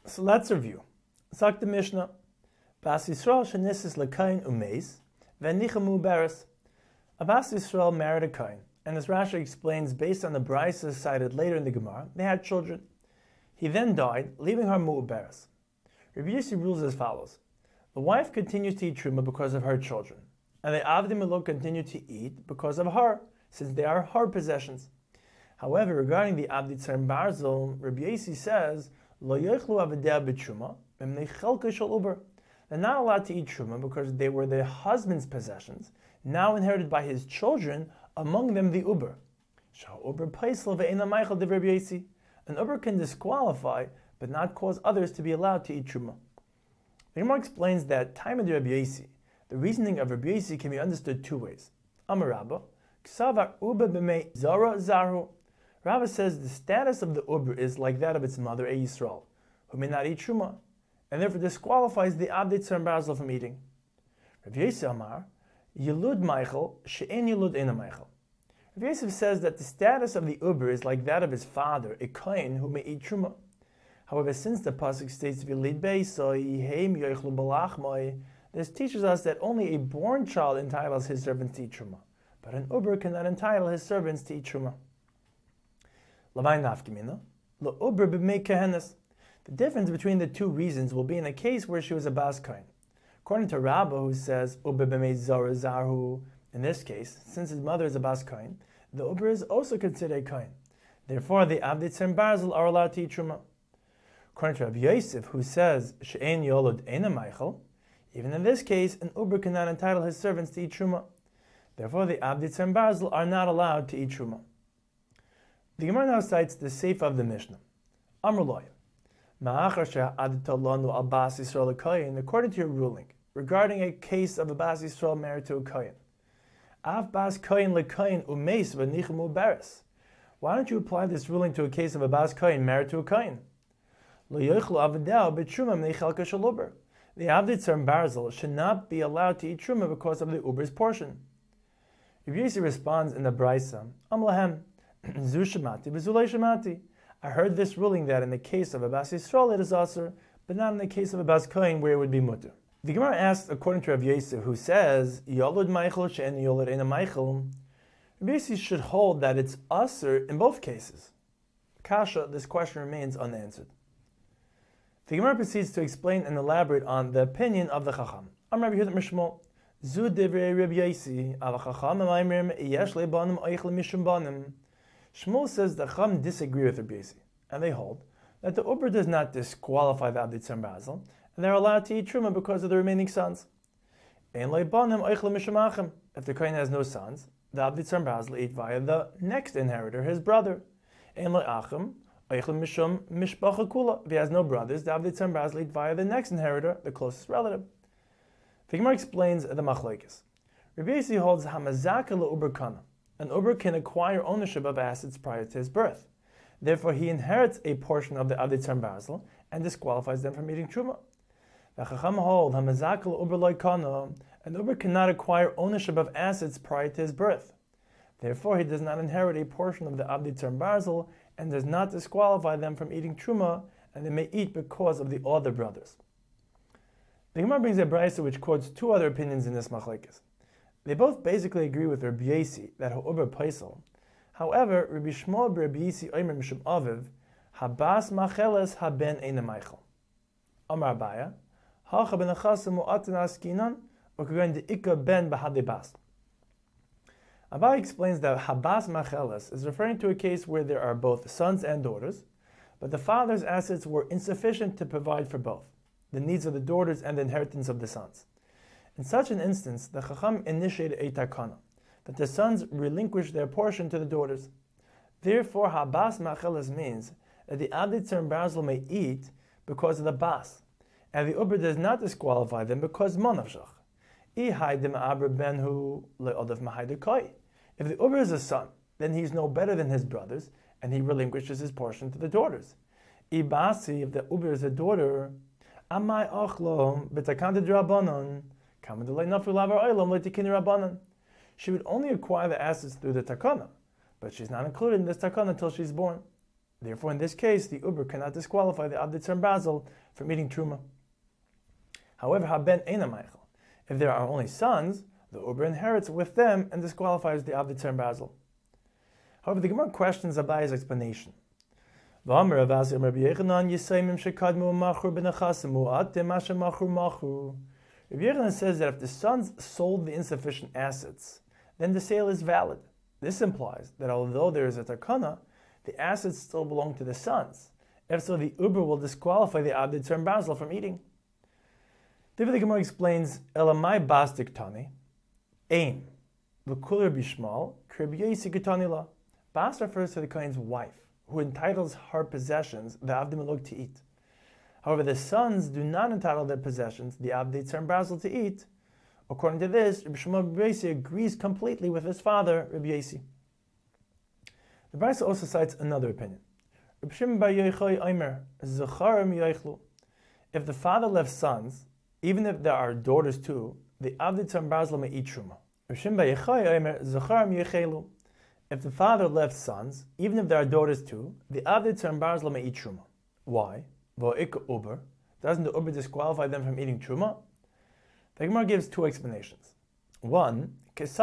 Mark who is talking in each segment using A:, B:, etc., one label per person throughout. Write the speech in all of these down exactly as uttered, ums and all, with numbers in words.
A: So let's review. Sagt the Mishnah, Bas Yisrael shenisis lekain umeis, v'nichamu beres. A Bas Yisrael married a kain, and as Rashi explains, based on the Brisa cited later in the Gemara, they had children. He then died, leaving her mu'beres. Rabbi Yossi rules as follows. The wife continues to eat truma because of her children, and the avdim elo continue to eat because of her, since they are her possessions. However, regarding the avdi tzarm barzel, Rabbi Yossi says, Lo yochlu avdei b'truma, mimnei chelka shel uber. They're not allowed to eat truma because they were their husband's possessions, now inherited by his children, among them the uber. Uber paisel ve'ena meichel de Rabbi Yossi. An uber can disqualify, but not cause others to be allowed to eat truma. The Gemara explains that time of the Rabbi Yossi, the reasoning of Rabbi Yossi can be understood two ways. Amar Rabba, k'savar uber b'mei zara zarhu. Rabba says the status of the uber is like that of its mother, a Yisrael, who may not eat truma, and therefore disqualifies the avdei tzarm barzel from eating. Rabbi Yossi Amar, yilud meichel she'en yilud ena meichel. Rabbi Yosef says that the status of the uber is like that of his father, a kohen who may eat truma. However, since the pasuk states v'lid beisoi heim yochlu balachmoi, this teaches us that only a born child entitles his servants to eat truma, but an uber cannot entitle his servants to eat truma. Lavai nafkimina, lo uber b'mei kehenes. The difference between the two reasons will be in a case where she was a bas kohen. According to Rabba, who says uber b'mei zara zarhu, in this case, since his mother is a bas kohen, the uber is also considered a kohen. Therefore, the avdei tzarm barzel are allowed to eat truma. According to Rabbi Yosef, who says she'en yolod ena meichel, even in this case, an uber cannot entitle his servants to eat truma. Therefore, the avdei tzarm barzel are not allowed to eat truma. The Gemara now cites the Seif of the Mishnah. Amar loy, ma'achar she'adita lanu al bas Yisrael kohen. According to your ruling regarding a case of a bas Yisrael married to a kohen, av bas kohen lekohen umeis v'nichamu beres. Why don't you apply this ruling to a case of a bas kohen married to a kohen? Lo yochlu avdei b'truma mnei chelka shel uber. The avdei tzarm barzel should not be allowed to eat truma because of the uber's portion. Rabbi Yossi responds in the Brisa, Am lahem, zu shemati v'zulei shemati. I heard this ruling that in the case of a bas Yisrael it is aser, but not in the case of a bas kohen where it would be mutter. The Gemara asks, according to Rav Yosef, who says, Yolud meichel she'en yolud ena meichel, Rabbi Yossi should hold that it's aser in both cases. Kasha, this question remains unanswered. The Gemara proceeds to explain and elaborate on the opinion of the Chacham. I'm Rabbi Yehuda Mishmol. Zu divrei Rabbi Yossi, al Chacham emayimrim yesh lebanim oichle mishum banim. Shmuel says the Chacham disagree with Rabbi Yossi, and they hold that the uber does not disqualify the avdei tzarm barzel, and they're allowed to eat truma because of the remaining sons. Ein lebanim oichle mishum achim. If the kohen has no sons, the avdei tzarm barzel eat via the next inheritor, his brother. Ein leachim. If he has no brothers, the avdei tzarm barzel eat via the next inheritor, the closest relative. The Gemara explains the machlokes. Rabbi Yossi holds hamazaka le'uber kana. An uber can acquire ownership of assets prior to his birth. Therefore, he inherits a portion of the avdei tzarm barzel and disqualifies them from eating truma. The Chacham hold hamazaka le'uber loy kana. An uber cannot acquire ownership of assets prior to his birth. Therefore, he does not inherit a portion of the avdei tzarm barzel and does not disqualify them from eating truma, and they may eat because of the other brothers. The Gemara brings a brisa which quotes two other opinions in this machlekes. They both basically agree with Rabbi Yossi that ha'uber paisel. However, Rabbi Shmuel b'Rabbi Yossi omer mishum aviv habas macheles haben ena meichel. Amar Abaya hacha ben achasim u'atan askinan u'kagan de'ika ben b'hadei bas. Abai explains that habas macheles is referring to a case where there are both sons and daughters, but the father's assets were insufficient to provide for both, the needs of the daughters and the inheritance of the sons. In such an instance, the Chacham initiated a takana, that the sons relinquish their portion to the daughters. Therefore, habas macheles means that the avdei tzarm barzel may eat because of the bas, and the uber does not disqualify them because monavshach. If the uber is a son, then he is no better than his brothers, and he relinquishes his portion to the daughters. If the uber is a daughter, she would only acquire the assets through the takana, but she's not included in this takana until she's born. Therefore, in this case, the Uber cannot disqualify the Abdi Tzar Basel from eating Truma. However, Haben Eina Meichel. If there are only sons, the Uber inherits with them and disqualifies the Abdi Tzar Basel. However, the Gemara questions Abaye's explanation. Rabbi Yochanan says that if the sons sold the insufficient assets, then the sale is valid. This implies that although there is a takana, the assets still belong to the sons. If so, the Uber will disqualify the Abdi Tzar Basel from eating. Therefore, the Gemara explains, Elamai bastik tani, aim, v'kuler bishmal, krib yesi ketani la. Bas refers to the Kohen's wife, who entitles her possessions, the Abdi Meluk, to eat. However, the sons do not entitle their possessions, the Abdi Tzar Basel, to eat. According to this, Rabbi Shmuel Rabbi Yosi agrees completely with his father, Rabbi Yosi. The Brisa also cites another opinion. Rabbi Shimon bar Yochai Omer, Zacharim yoichlu. If the father left sons, even if there are daughters too, the Abdi Tzar Basel may eat Truma. Rabbi Shimon bar Yochai Omer, Zacharim yoichelu. If the father left sons, even if there are daughters too, the Abdi Tzar Basel may eat Truma. Why? Uber. Doesn't the Uber disqualify them from eating Truma? The Gemara gives two explanations. One, because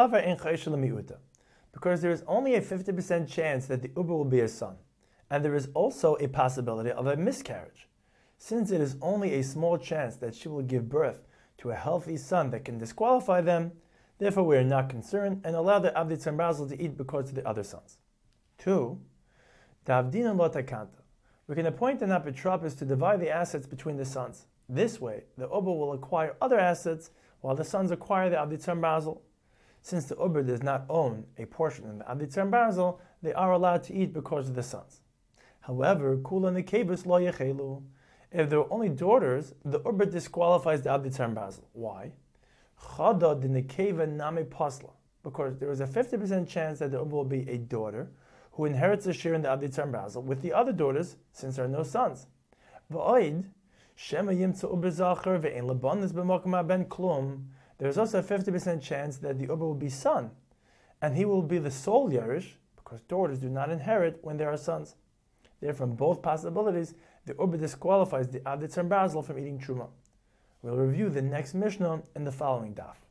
A: there is only a fifty percent chance that the Uber will be a son, and there is also a possibility of a miscarriage. Since it is only a small chance that she will give birth to a healthy son that can disqualify them, therefore we are not concerned and allow the Abdi Tzar Basel to eat because of the other sons. Two, Davdina lo takanta. We can appoint an apotropos to divide the assets between the sons. This way, the Uber will acquire other assets while the sons acquire the Abdi Tzar Basel. Since the Uber does not own a portion in the Abdi Tzar Basel, they are allowed to eat because of the sons. However, Kula Nekebus lo yechelu. If there are only daughters, the Uber disqualifies the Abdi Tzar Basel. Why? Chada de Nekeva name pasla. Because there is a fifty percent chance that the Uber will be a daughter who inherits a share in the Abdi Tzar Basel with the other daughters, since there are no sons. V'oid, Shema yimtza Uber zacher ve'en labanis b'makom ben klum. There is also a fifty percent chance that the Uber will be son, and he will be the sole Yerush, because daughters do not inherit when there are sons. Therefore, from both possibilities, the Uber disqualifies the Abdi Tzar Basel from eating Truma. We'll review the next Mishnah in the following daf.